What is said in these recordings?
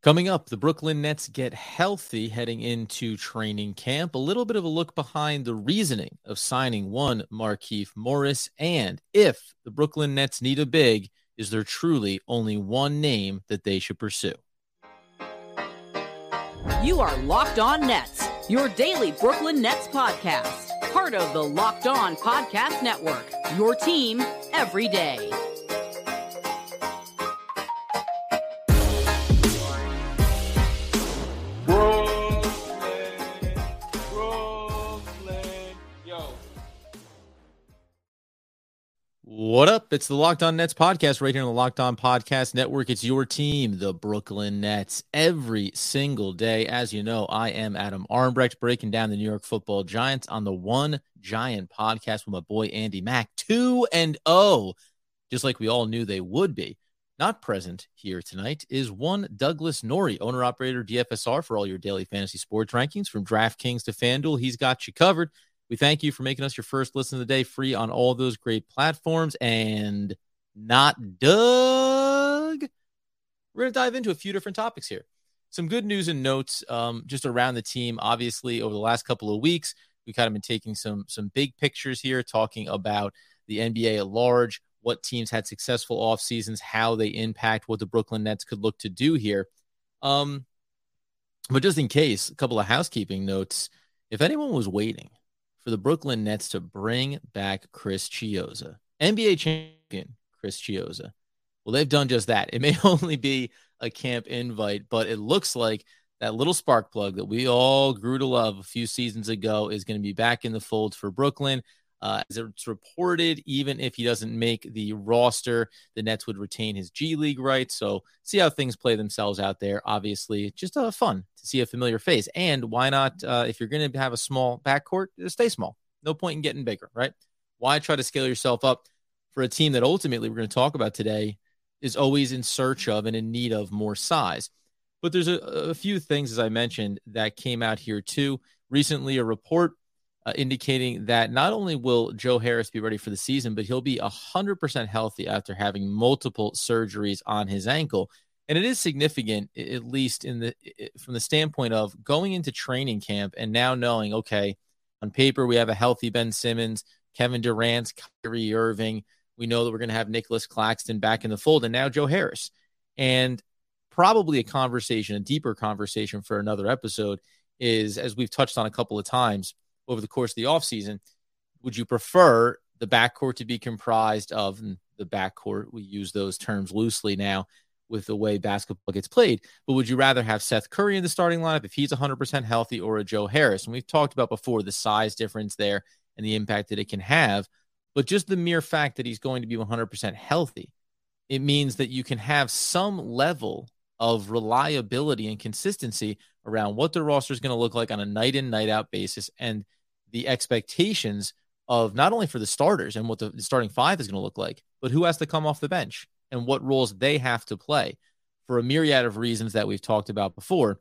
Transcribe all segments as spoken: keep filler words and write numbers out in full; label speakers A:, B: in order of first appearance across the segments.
A: Coming up, the Brooklyn Nets get healthy heading into training camp. A little bit of a look behind the reasoning of signing one Markieff Morris. And if the Brooklyn Nets need a big, is there truly only one name that they should pursue?
B: You are Locked On Nets, your daily Brooklyn Nets podcast. Part of the Locked On Podcast Network, your team every day.
A: What up? It's the Locked On Nets podcast right here on the Locked On Podcast Network. It's your team, the Brooklyn Nets, every single day. As you know, I am Adam Armbrecht, breaking down the New York Football Giants on the One Giant podcast with my boy Andy Mack. two and oh, just like we all knew they would be. Not present here tonight is one Douglas Norrie, owner-operator D F S R for all your daily fantasy sports rankings. From DraftKings to FanDuel, he's got you covered. We thank you for making us your first listen of the day, free on all those great platforms. And not Doug. We're going to dive into a few different topics here. Some good news and notes um, just around the team. Obviously, over the last couple of weeks, we kind of been taking some, some big pictures here, talking about the N B A at large, what teams had successful off seasons, how they impact what the Brooklyn Nets could look to do here. Um, but just in case, a couple of housekeeping notes. If anyone was waiting for the Brooklyn Nets to bring back Chris Chiozza, N B A champion Chris Chiozza, well, they've done just that. It may only be a camp invite, but it looks like that little spark plug that we all grew to love a few seasons ago is going to be back in the fold for Brooklyn. Uh, as it's reported, even if he doesn't make the roster, the Nets would retain his G League rights. So see how things play themselves out there. Obviously, just uh, fun to see a familiar face. And why not, uh, if you're going to have a small backcourt, stay small. No point in getting bigger, right? Why try to scale yourself up for a team that ultimately we're going to talk about today is always in search of and in need of more size. But there's a, a few things, as I mentioned, that came out here too. Recently, a report Uh, indicating that not only will Joe Harris be ready for the season, but he'll be one hundred percent healthy after having multiple surgeries on his ankle. And it is significant, at least in the from the standpoint of going into training camp and now knowing, okay, on paper we have a healthy Ben Simmons, Kevin Durant, Kyrie Irving. We know that we're going to have Nicholas Claxton back in the fold, and now Joe Harris. And probably a conversation, a deeper conversation for another episode is, as we've touched on a couple of times over the course of the offseason, would you prefer the backcourt to be comprised of the backcourt? We use those terms loosely now with the way basketball gets played, but would you rather have Seth Curry in the starting lineup if he's one hundred percent healthy, or a Joe Harris? And we've talked about before the size difference there and the impact that it can have, but just the mere fact that he's going to be one hundred percent healthy, it means that you can have some level of reliability and consistency around what the roster is going to look like on a night in, night out basis, and the expectations of not only for the starters and what the, the starting five is going to look like, but who has to come off the bench and what roles they have to play. For a myriad of reasons that we've talked about before,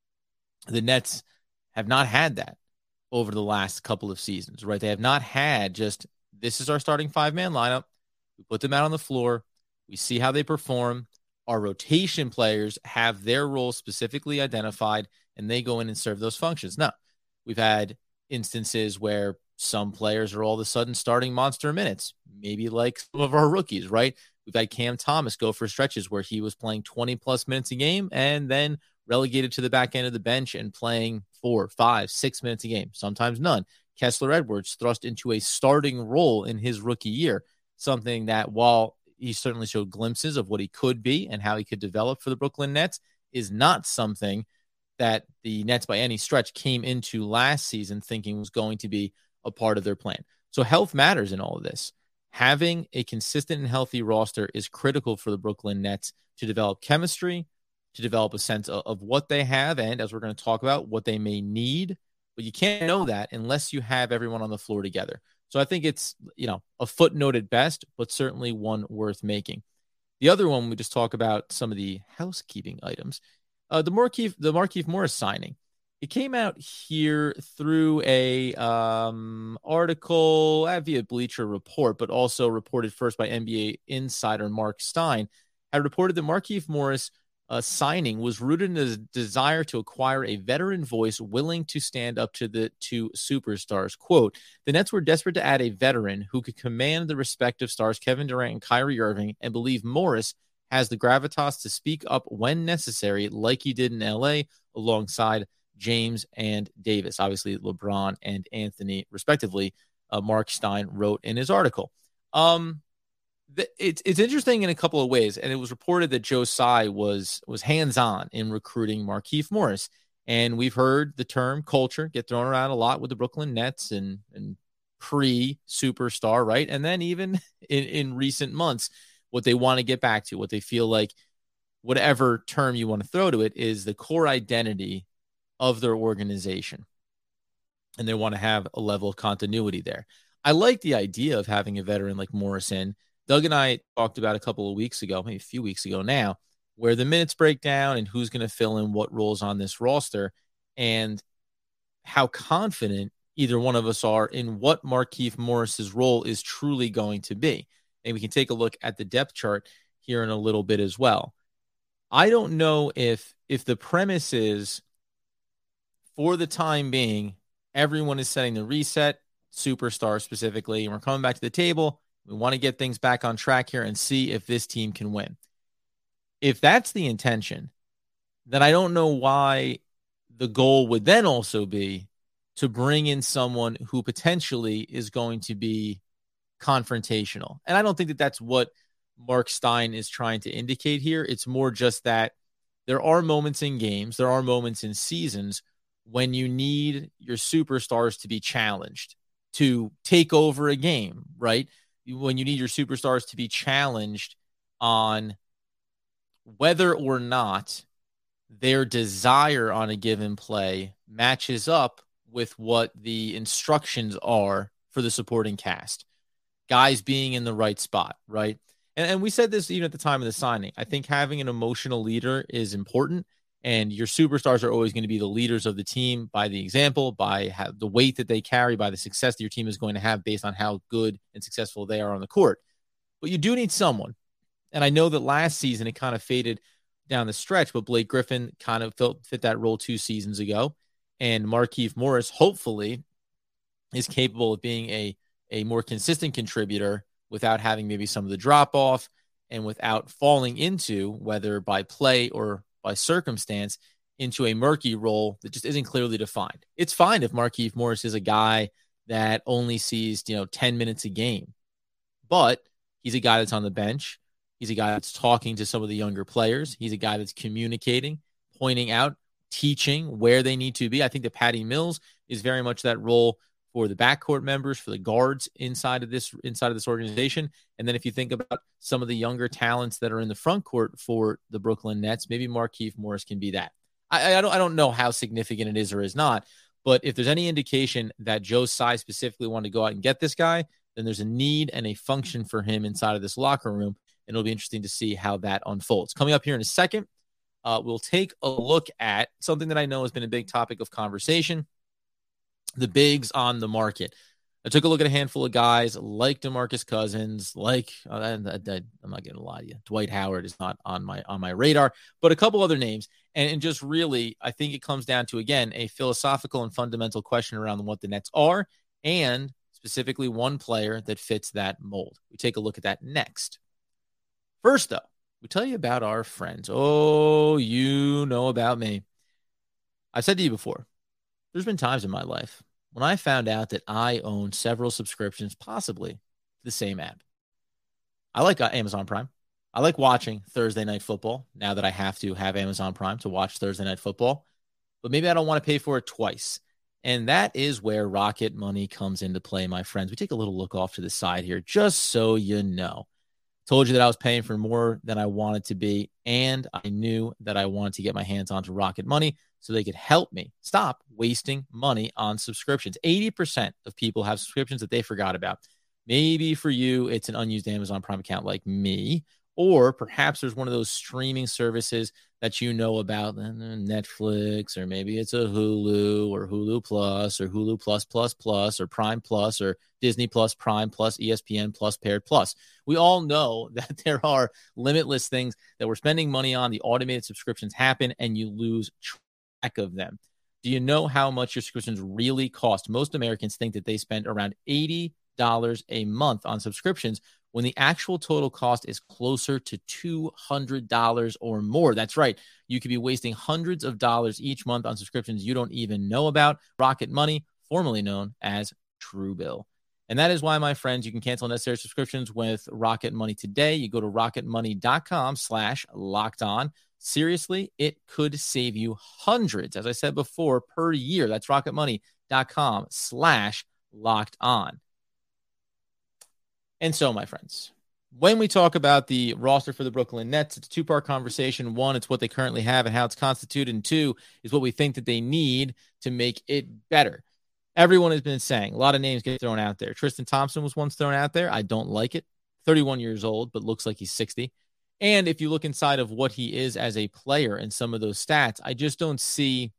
A: the Nets have not had that over the last couple of seasons, right? They have not had just, this is our starting five-man lineup. We put them out on the floor. We see how they perform. Our rotation players have their roles specifically identified, and they go in and serve those functions. Now, we've had instances where some players are all of a sudden starting monster minutes, maybe like some of our rookies, right? We've had Cam Thomas go for stretches where he was playing twenty plus minutes a game and then relegated to the back end of the bench and playing four, five, six minutes a game, sometimes none. Kessler Edwards thrust into a starting role in his rookie year, something that, while he certainly showed glimpses of what he could be and how he could develop for the Brooklyn Nets, is not something that the Nets by any stretch came into last season thinking was going to be a part of their plan. So health matters in all of this. Having a consistent and healthy roster is critical for the Brooklyn Nets to develop chemistry, to develop a sense of, of what they have, and, as we're going to talk about, what they may need. But you can't know that unless you have everyone on the floor together. So I think it's, you know, a footnote at best, but certainly one worth making. The other one, we just talk about some of the housekeeping items. Uh, the Markieff, the Markieff Morris signing. It came out here through a um, article via Bleacher Report, but also reported first by N B A insider Mark Stein, had reported that Markieff Morris uh, signing was rooted in a desire to acquire a veteran voice willing to stand up to the two superstars. Quote, the Nets were desperate to add a veteran who could command the respect of stars Kevin Durant and Kyrie Irving, and believe Morris has the gravitas to speak up when necessary, like he did in L A alongside James and Davis. Obviously, LeBron and Anthony, respectively, uh, Mark Stein wrote in his article. Um, It's it's interesting in a couple of ways, and it was reported that Joe Tsai was was hands-on in recruiting Markieff Morris, and we've heard the term culture get thrown around a lot with the Brooklyn Nets and and pre-superstar, right? And then even in, in recent months, what they want to get back to, what they feel like, whatever term you want to throw to it, is the core identity of their organization, and they want to have a level of continuity there. I like the idea of having a veteran like Morris in. Doug and I talked about a couple of weeks ago, maybe a few weeks ago now, where the minutes break down and who's going to fill in what roles on this roster, and how confident either one of us are in what Markieff Morris's role is truly going to be. And we can take a look at the depth chart here in a little bit as well. I don't know if if the premise is, for the time being, everyone is setting the reset, superstar specifically, and we're coming back to the table. We want to get things back on track here and see if this team can win. If that's the intention, then I don't know why the goal would then also be to bring in someone who potentially is going to be confrontational. And I don't think that that's what Mark Stein is trying to indicate here. It's more just that there are moments in games, there are moments in seasons when you need your superstars to be challenged, to take over a game, right? When you need your superstars to be challenged on whether or not their desire on a given play matches up with what the instructions are for the supporting cast. Guys being in the right spot, right? And, and we said this even at the time of the signing. I think having an emotional leader is important, and your superstars are always going to be the leaders of the team by the example, by how, the weight that they carry, by the success that your team is going to have based on how good and successful they are on the court. But you do need someone. And I know that last season it kind of faded down the stretch, but Blake Griffin kind of felt, fit that role two seasons ago. And Markieff Morris, hopefully, is capable of being a, a more consistent contributor without having maybe some of the drop-off and without falling into, whether by play or by circumstance, into a murky role that just isn't clearly defined. It's fine if Markieff Morris is a guy that only sees, you know, ten minutes a game, but he's a guy that's on the bench. He's a guy that's talking to some of the younger players. He's a guy that's communicating, pointing out, teaching where they need to be. I think that Patty Mills is very much that role for the backcourt members, for the guards inside of this inside of this organization. And then if you think about some of the younger talents that are in the front court for the Brooklyn Nets, maybe Markieff Morris can be that. I, I don't I don't know how significant it is or is not, but if there's any indication that Joe Tsai specifically wanted to go out and get this guy, then there's a need and a function for him inside of this locker room, and it'll be interesting to see how that unfolds. Coming up here in a second, uh, we'll take a look at something that I know has been a big topic of conversation, the bigs on the market. I took a look at a handful of guys like DeMarcus Cousins, like uh, I, I, I'm not going to lie to you, Dwight Howard is not on my on my radar, but a couple other names, and, and just really, I think it comes down to, again, a philosophical and fundamental question around what the Nets are, and specifically one player that fits that mold. We take a look at that next. First, though, we tell you about our friends. Oh, you know about me. I've said to you before, there's been times in my life when I found out that I own several subscriptions, possibly to the same app. I like uh, Amazon Prime. I like watching Thursday Night Football now that I have to have Amazon Prime to watch Thursday Night Football. But maybe I don't want to pay for it twice. And that is where Rocket Money comes into play, my friends. We take a little look off to the side here, just so you know. Told you that I was paying for more than I wanted to be, and I knew that I wanted to get my hands onto Rocket Money so they could help me stop wasting money on subscriptions. eighty percent of people have subscriptions that they forgot about. Maybe for you, it's an unused Amazon Prime account like me, Or perhaps there's one of those streaming services that you know about, Netflix, or maybe it's a Hulu or Hulu Plus or Hulu Plus Plus Plus or Prime Plus or Disney Plus Prime Plus E S P N Plus Paired Plus. We all know that there are limitless things that we're spending money on. The automated subscriptions happen and you lose track of them. Do you know how much your subscriptions really cost? Most Americans think that they spend around eighty dollars a month on subscriptions, when the actual total cost is closer to two hundred dollars or more. That's right. You could be wasting hundreds of dollars each month on subscriptions you don't even know about. Rocket Money, formerly known as Truebill. And that is why, my friends, you can cancel unnecessary subscriptions with Rocket Money today. You go to rocketmoney.com slash locked on. Seriously, it could save you hundreds, as I said before, per year. That's rocketmoney.com slash locked on. And so, my friends, when we talk about the roster for the Brooklyn Nets, it's a two-part conversation. One, it's what they currently have and how it's constituted. And two, is what we think that they need to make it better. Everyone has been saying, a lot of names get thrown out there. Tristan Thompson was once thrown out there. I don't like it. thirty-one years old, but looks like he's sixty. And if you look inside of what he is as a player and some of those stats, I just don't see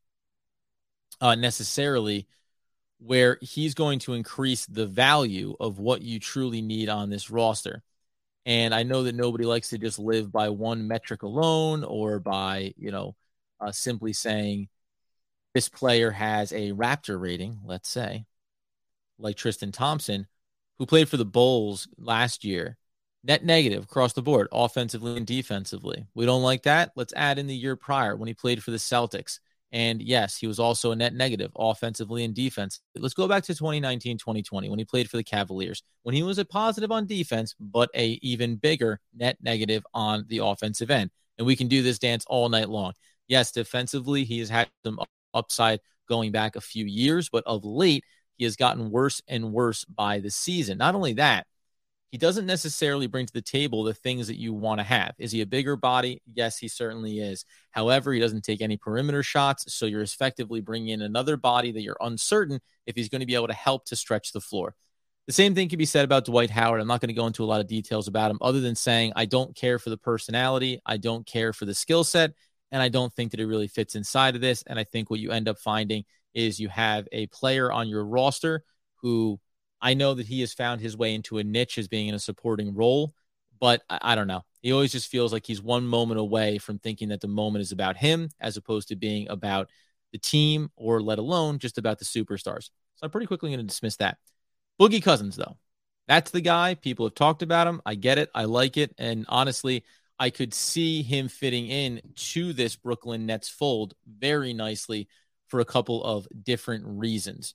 A: uh, necessarily where he's going to increase the value of what you truly need on this roster. And I know that nobody likes to just live by one metric alone, or by, you know, uh, simply saying this player has a Raptor rating, let's say, like Tristan Thompson, who played for the Bulls last year, net negative across the board, offensively and defensively. We don't like that. Let's add in the year prior when he played for the Celtics. And yes, he was also a net negative offensively and defense. Let's go back to twenty nineteen, twenty twenty when he played for the Cavaliers, when he was a positive on defense, but a even bigger net negative on the offensive end. And we can do this dance all night long. Yes, defensively, he has had some upside going back a few years, but of late, he has gotten worse and worse by the season. Not only that, he doesn't necessarily bring to the table the things that you want to have. Is he a bigger body? Yes, he certainly is. However, he doesn't take any perimeter shots, so you're effectively bringing in another body that you're uncertain if he's going to be able to help to stretch the floor. The same thing can be said about Dwight Howard. I'm not going to go into a lot of details about him other than saying I don't care for the personality, I don't care for the skill set, and I don't think that it really fits inside of this. And I think what you end up finding is you have a player on your roster who I know that he has found his way into a niche as being in a supporting role, but I, I don't know. He always just feels like he's one moment away from thinking that the moment is about him as opposed to being about the team, or let alone just about the superstars. So I'm pretty quickly going to dismiss that. Boogie Cousins, though, that's the guy. People have talked about him. I get it. I like it. And honestly, I could see him fitting in to this Brooklyn Nets fold very nicely for a couple of different reasons.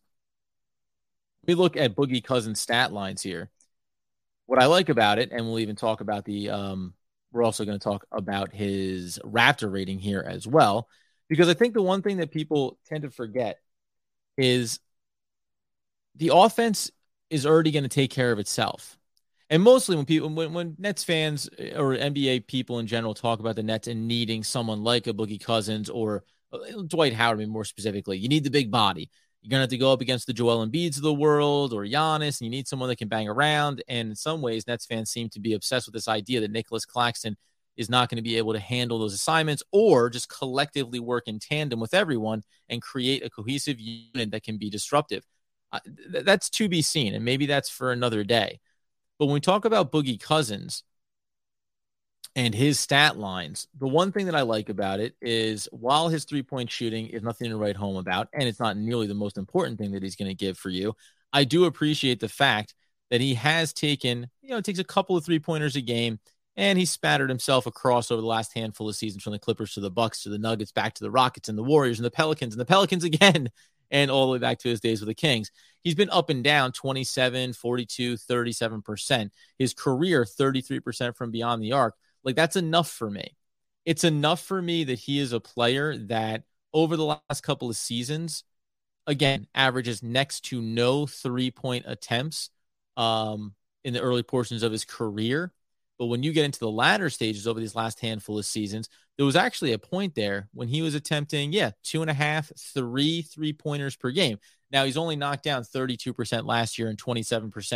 A: We look at Boogie Cousins' stat lines here. What I like about it, and we'll even talk about the, um, we're also going to talk about his Raptor rating here as well, because I think the one thing that people tend to forget is the offense is already going to take care of itself. And mostly when people, when, when Nets fans or N B A people in general talk about the Nets and needing someone like a Boogie Cousins or Dwight Howard, I mean, more specifically, you need the big body. You're going to have to go up against the Joel Embiids of the world or Giannis, and you need someone that can bang around. And in some ways, Nets fans seem to be obsessed with this idea that Nicholas Claxton is not going to be able to handle those assignments, or just collectively work in tandem with everyone and create a cohesive unit that can be disruptive. Uh, th- that's to be seen, and maybe that's for another day. But when we talk about Boogie Cousins and his stat lines, the one thing that I like about it is while his three-point shooting is nothing to write home about, and it's not nearly the most important thing that he's going to give for you, I do appreciate the fact that he has taken, you know, it takes a couple of three-pointers a game, and he spattered himself across over the last handful of seasons, from the Clippers to the Bucks to the Nuggets, back to the Rockets and the Warriors and the Pelicans and the Pelicans again, and all the way back to his days with the Kings. He's been up and down twenty-seven, forty-two, thirty-seven percent. His career, thirty-three percent from beyond the arc. Like, that's enough for me. It's enough for me that he is a player that over the last couple of seasons, again, averages next to no three-point attempts um, in the early portions of his career. But when you get into the latter stages over these last handful of seasons, there was actually a point there when he was attempting, yeah, two and a half, three three-pointers per game. Now, he's only knocked down thirty-two percent last year and twenty-seven percent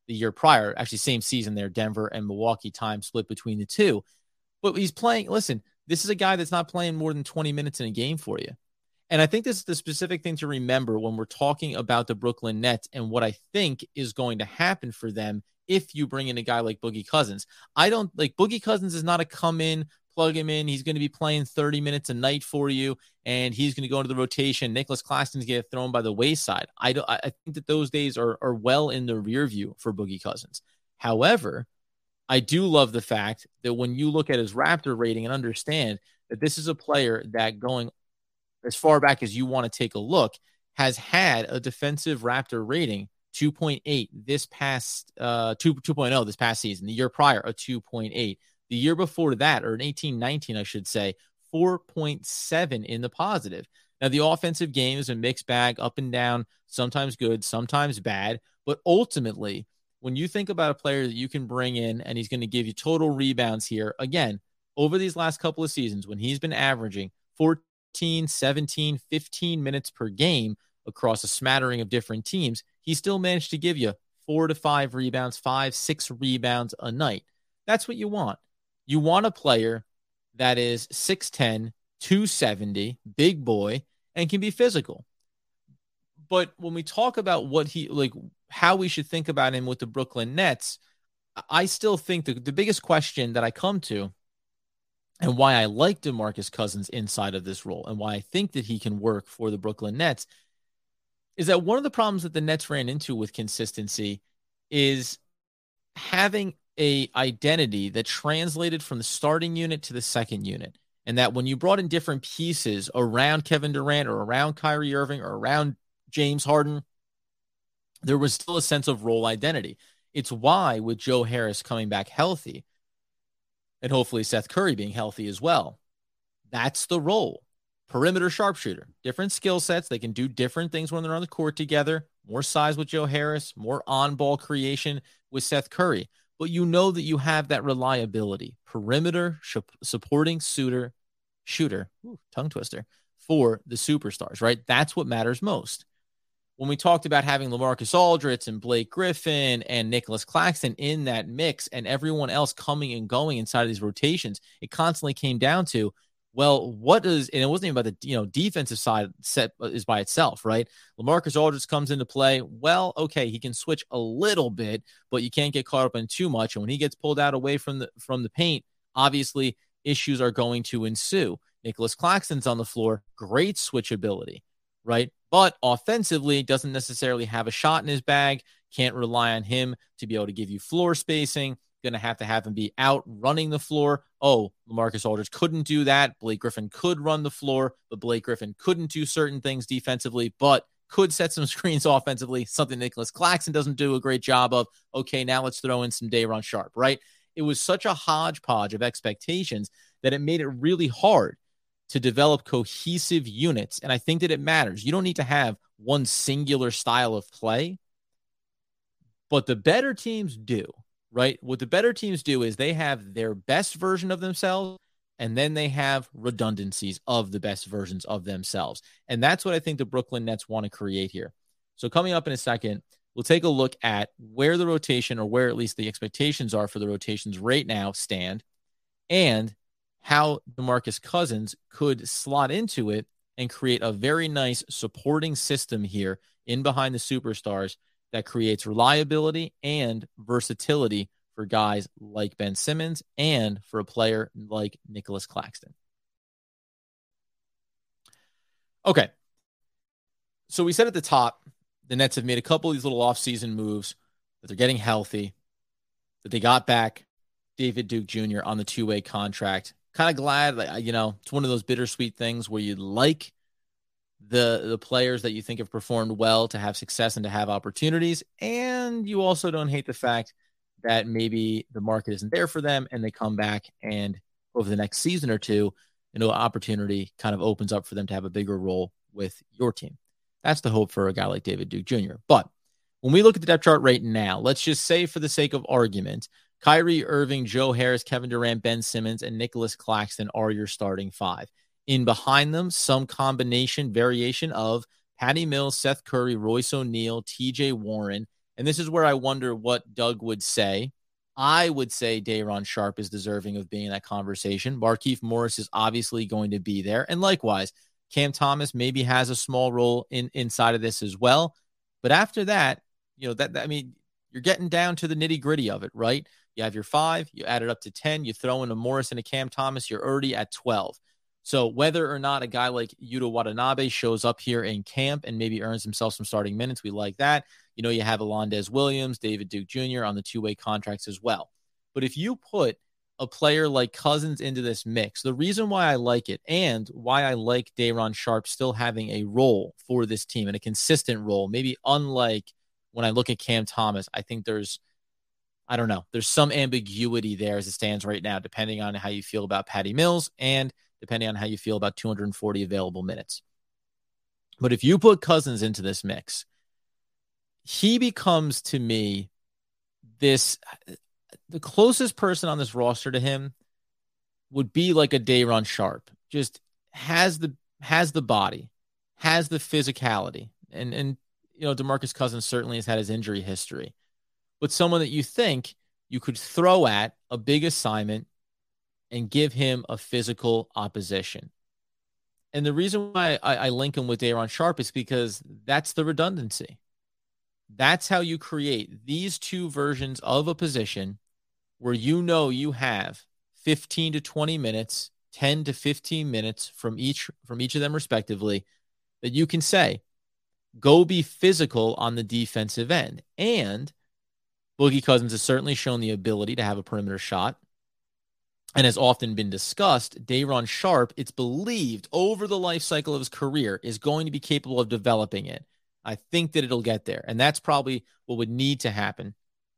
A: the year prior. Actually, same season there, Denver and Milwaukee, time split between the two. But he's playing, listen, this is a guy that's not playing more than twenty minutes in a game for you. And I think this is the specific thing to remember when we're talking about the Brooklyn Nets and what I think is going to happen for them if you bring in a guy like Boogie Cousins. I don't like Boogie Cousins is not a come in, plug him in. He's going to be playing thirty minutes a night for you, and he's going to go into the rotation. Nicholas Claxton's going to get thrown by the wayside. I don't. I think that those days are are well in the rear view for Boogie Cousins. However, I do love the fact that when you look at his Raptor rating and understand that this is a player that going as far back as you want to take a look has had a defensive Raptor rating two point eight this past uh two, 2.0 this past season. The year prior, a two point eight. The year before that, or an eighteen nineteen, I should say, four point seven in the positive. Now, the offensive game is a mixed bag, up and down, sometimes good, sometimes bad. But ultimately, when you think about a player that you can bring in and he's going to give you total rebounds here, again, over these last couple of seasons, when he's been averaging fourteen, seventeen, fifteen minutes per game across a smattering of different teams, he still managed to give you four to five rebounds, five, six rebounds a night. That's what you want. You want a player that is six ten, two seventy, big boy, and can be physical. But when we talk about what he, like, how we should think about him with the Brooklyn Nets, I still think the, the biggest question that I come to and why I like DeMarcus Cousins inside of this role and why I think that he can work for the Brooklyn Nets is that one of the problems that the Nets ran into with consistency is having a identity that translated from the starting unit to the second unit. And that when you brought in different pieces around Kevin Durant or around Kyrie Irving or around James Harden, there was still a sense of role identity. It's why with Joe Harris coming back healthy and hopefully Seth Curry being healthy as well, that's the role. Perimeter sharpshooter, different skill sets. They can do different things when they're on the court together. More size with Joe Harris, more on-ball creation with Seth Curry. But you know that you have that reliability, perimeter sh- supporting shooter, shooter, ooh, tongue twister, for the superstars, right? That's what matters most. When we talked about having LaMarcus Aldridge and Blake Griffin and Nicholas Claxton in that mix and everyone else coming and going inside of these rotations, it constantly came down to, well, what is, and it wasn't even about the, you know, defensive side set is by itself, right? LaMarcus Aldridge comes into play. Well, okay, he can switch a little bit, but you can't get caught up in too much. And when he gets pulled out away from the, from the paint, obviously issues are going to ensue. Nicholas Claxton's on the floor, great switchability, right? But offensively doesn't necessarily have a shot in his bag. Can't rely on him to be able to give you floor spacing. Going to have to have him be out running the floor. Oh, LaMarcus Aldridge couldn't do that. Blake Griffin could run the floor, but Blake Griffin couldn't do certain things defensively, but could set some screens offensively, something Nicholas Claxton doesn't do a great job of. Okay, now let's throw in some Day'Ron Sharpe, right? It was such a hodgepodge of expectations that it made it really hard to develop cohesive units, and I think that it matters. You don't need to have one singular style of play, but the better teams do. Right? What the better teams do is they have their best version of themselves, and then they have redundancies of the best versions of themselves. And that's what I think the Brooklyn Nets want to create here. So coming up in a second, we'll take a look at where the rotation, or where at least the expectations are for the rotations right now, stand, and how DeMarcus Cousins could slot into it and create a very nice supporting system here in behind the superstars that creates reliability and versatility for guys like Ben Simmons and for a player like Nicholas Claxton. Okay. So we said at the top, the Nets have made a couple of these little offseason moves, that they're getting healthy, that they got back David Duke Junior on the two-way contract. Kind of glad, like, you know, it's one of those bittersweet things where you like the the players that you think have performed well to have success and to have opportunities. And you also don't hate the fact that maybe the market isn't there for them and they come back and over the next season or two, you know, opportunity kind of opens up for them to have a bigger role with your team. That's the hope for a guy like David Duke Junior But when we look at the depth chart right now, let's just say for the sake of argument, Kyrie Irving, Joe Harris, Kevin Durant, Ben Simmons, and Nicholas Claxton are your starting five. In behind them, some combination, variation of Patty Mills, Seth Curry, Royce O'Neal, T J Warren, And this is where I wonder what Doug would say. I would say Day'Ron Sharpe is deserving of being in that conversation. Markieff Morris is obviously going to be there. And likewise, Cam Thomas maybe has a small role in inside of this as well. But after that, you know, that, that I mean, you're getting down to the nitty gritty of it, right? You have your five, you add it up to ten, you throw in a Morris and a Cam Thomas, you're already at twelve. So whether or not a guy like Yuta Watanabe shows up here in camp and maybe earns himself some starting minutes, we like that. You know, you have Alondes Williams, David Duke Junior on the two-way contracts as well. But if you put a player like Cousins into this mix, the reason why I like it and why I like Day'Ron Sharpe still having a role for this team and a consistent role, maybe unlike when I look at Cam Thomas, I think there's, I don't know, there's some ambiguity there as it stands right now, depending on how you feel about Patty Mills and depending on how you feel about two hundred forty available minutes. But if you put Cousins into this mix, he becomes to me this, the closest person on this roster to him would be like a Day'Ron Sharpe. Just has the has the body, has the physicality, and and you know DeMarcus Cousins certainly has had his injury history, but someone that you think you could throw at a big assignment and give him a physical opposition. And the reason why I, I link him with Day'Ron Sharpe is because that's the redundancy. That's how you create these two versions of a position where you know you have fifteen to twenty minutes, ten to fifteen minutes from each from each of them respectively, that you can say, go be physical on the defensive end. And Boogie Cousins has certainly shown the ability to have a perimeter shot and has often been discussed. Day'Ron Sharpe, it's believed over the life cycle of his career, is going to be capable of developing it. I think that it'll get there. And that's probably what would need to happen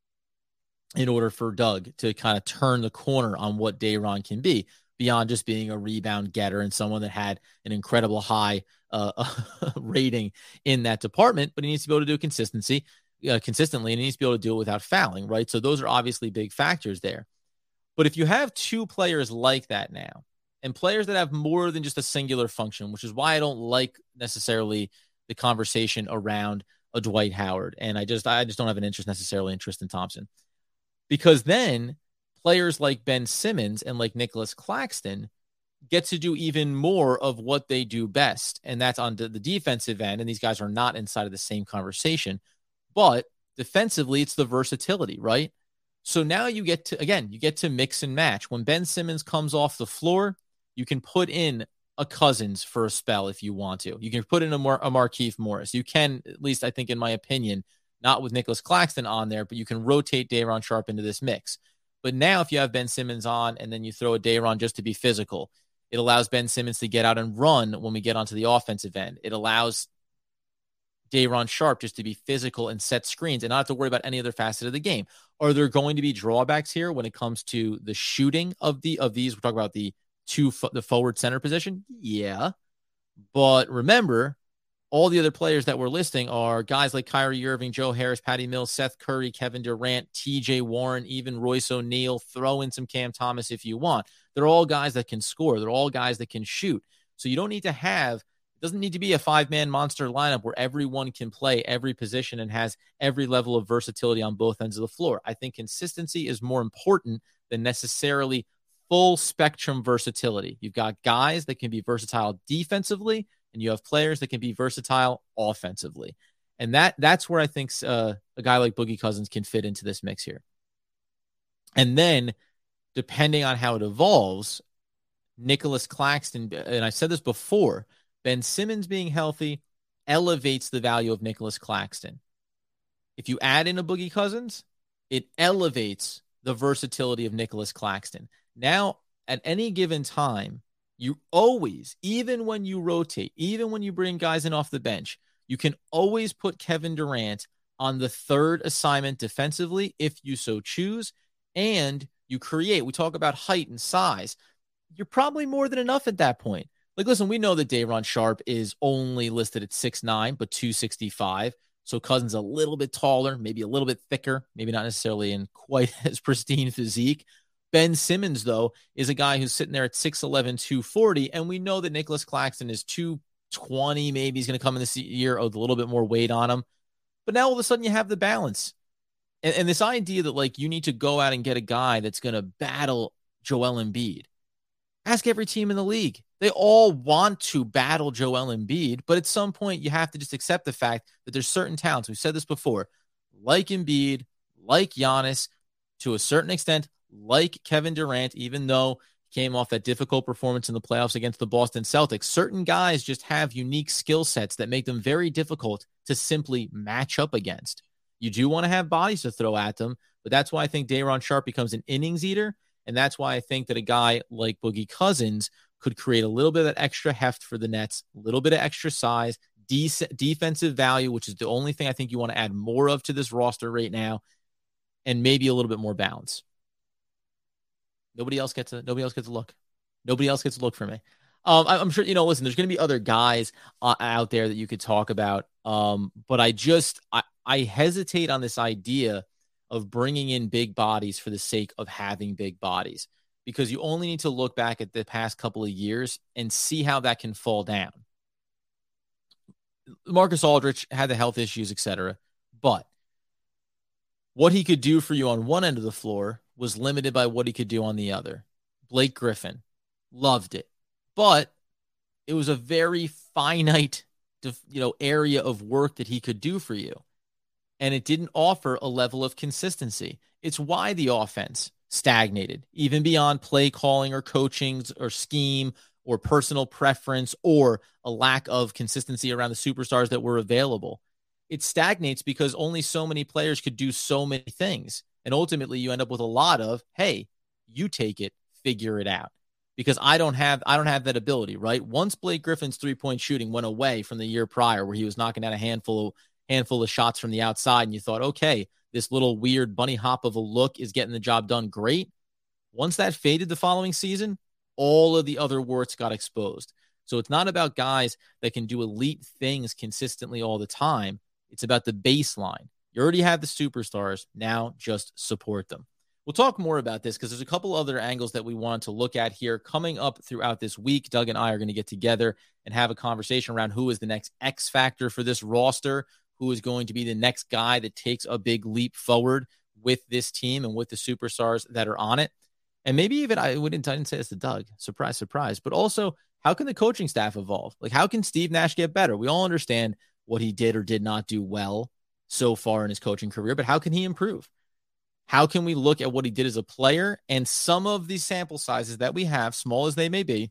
A: in order for Doug to kind of turn the corner on what Day'Ron can be, beyond just being a rebound getter and someone that had an incredible high uh, rating in that department. But he needs to be able to do consistency uh, consistently, and he needs to be able to do it without fouling, right? So those are obviously big factors there. But if you have two players like that now, and players that have more than just a singular function, which is why I don't like necessarily the conversation around a Dwight Howard. And I just, I just don't have an interest necessarily in Tristan Thompson, because then players like Ben Simmons and like Nicholas Claxton get to do even more of what they do best. And that's on the defensive end. And these guys are not inside of the same conversation, but defensively, it's the versatility, right? So now you get to, again, you get to mix and match. When Ben Simmons comes off the floor, you can put in a Cousins for a spell if you want to. You can put in a, Mar- a Markieff Morris. You can, at least I think in my opinion, not with Nicholas Claxton on there, but you can rotate Day'Ron Sharpe into this mix. But now if you have Ben Simmons on and then you throw a Day'Ron just to be physical, it allows Ben Simmons to get out and run when we get onto the offensive end. It allows Day'Ron Sharpe just to be physical and set screens and not have to worry about any other facet of the game. Are there going to be drawbacks here when it comes to the shooting of the of these? We're talking about the two the forward center position. Yeah. But remember, all the other players that we're listing are guys like Kyrie Irving, Joe Harris, Patty Mills, Seth Curry, Kevin Durant, T J Warren, even Royce O'Neal. Throw in some Cam Thomas if you want. They're all guys that can score. They're all guys that can shoot. So you don't need to have, it doesn't need to be a five-man monster lineup where everyone can play every position and has every level of versatility on both ends of the floor. I think consistency is more important than necessarily full spectrum versatility. You've got guys that can be versatile defensively, and you have players that can be versatile offensively. And that that's where I think uh, a guy like Boogie Cousins can fit into this mix here. And then, depending on how it evolves, Nicholas Claxton, and I said this before, Ben Simmons being healthy elevates the value of Nicholas Claxton. If you add in a Boogie Cousins, it elevates the versatility of Nicholas Claxton. Now, at any given time, you always, even when you rotate, even when you bring guys in off the bench, you can always put Kevin Durant on the third assignment defensively if you so choose, and you create. We talk about height and size. You're probably more than enough at that point. Like, listen, we know that Day'Ron Sharpe is only listed at six nine, but two sixty-five. So Cousins a little bit taller, maybe a little bit thicker, maybe not necessarily in quite as pristine physique. Ben Simmons, though, is a guy who's sitting there at six eleven, two forty, and we know that Nicholas Claxton is two twenty. Maybe he's going to come in this year with a little bit more weight on him. But now all of a sudden you have the balance. And, and this idea that like you need to go out and get a guy that's going to battle Joel Embiid. Ask every team in the league. They all want to battle Joel Embiid, but at some point you have to just accept the fact that there's certain talents. We've said this before, like Embiid, like Giannis, to a certain extent, like Kevin Durant, even though he came off that difficult performance in the playoffs against the Boston Celtics. Certain guys just have unique skill sets that make them very difficult to simply match up against. You do want to have bodies to throw at them, but that's why I think Day'Ron Sharpe becomes an innings eater. And that's why I think that a guy like Boogie Cousins could create a little bit of that extra heft for the Nets, a little bit of extra size, de- defensive value, which is the only thing I think you want to add more of to this roster right now, and maybe a little bit more balance. Nobody else gets a nobody else gets a look. Nobody else gets a look for me. Um, I, I'm sure, you know, listen, there's going to be other guys uh, out there that you could talk about. Um, but I just, I, I hesitate on this idea of bringing in big bodies for the sake of having big bodies, because you only need to look back at the past couple of years and see how that can fall down. Marcus Aldridge had the health issues, et cetera, but what he could do for you on one end of the floor was limited by what he could do on the other. Blake Griffin, loved it, but it was a very finite, you know, area of work that he could do for you. And it didn't offer a level of consistency. It's why the offense stagnated, even beyond play calling or coaching or scheme or personal preference or a lack of consistency around the superstars that were available. It stagnates because only so many players could do so many things. And ultimately you end up with a lot of, hey, you take it, figure it out. Because I don't have I don't have that ability, right? Once Blake Griffin's three-point shooting went away from the year prior where he was knocking out a handful of handful of shots from the outside and you thought, okay, this little weird bunny hop of a look is getting the job done great. Once that faded the following season, all of the other warts got exposed. So it's not about guys that can do elite things consistently all the time. It's about the baseline. You already have the superstars. Now just support them. We'll talk more about this because there's a couple other angles that we want to look at here coming up throughout this week. Doug and I are going to get together and have a conversation around who is the next X factor for this roster, who is going to be the next guy that takes a big leap forward with this team and with the superstars that are on it. And maybe even, I wouldn't, I didn't say this to Doug, surprise, surprise, but also how can the coaching staff evolve? Like, how can Steve Nash get better? We all understand what he did or did not do well so far in his coaching career, but how can he improve? How can we look at what he did as a player and some of these sample sizes that we have, small as they may be,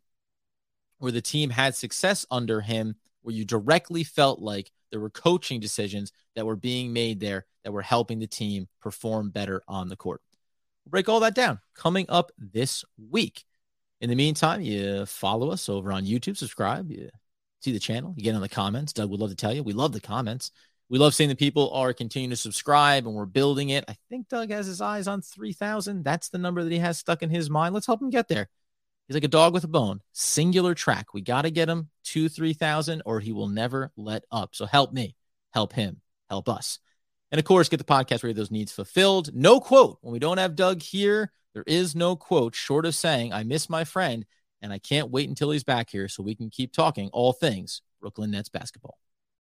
A: where the team had success under him, where you directly felt like there were coaching decisions that were being made there that were helping the team perform better on the court. We'll break all that down coming up this week. In the meantime, you follow us over on YouTube, subscribe, you see the channel, you get in the comments. Doug would love to tell you, we love the comments. We love seeing that people are continuing to subscribe and we're building it. I think Doug has his eyes on three thousand. That's the number that he has stuck in his mind. Let's help him get there. He's like a dog with a bone. Singular track. We got to get him to three thousand or he will never let up. So help me, help him, help us. And of course, get the podcast where those needs fulfilled. No quote. When we don't have Doug here, there is no quote short of saying, I miss my friend and I can't wait until he's back here so we can keep talking all things Brooklyn Nets basketball.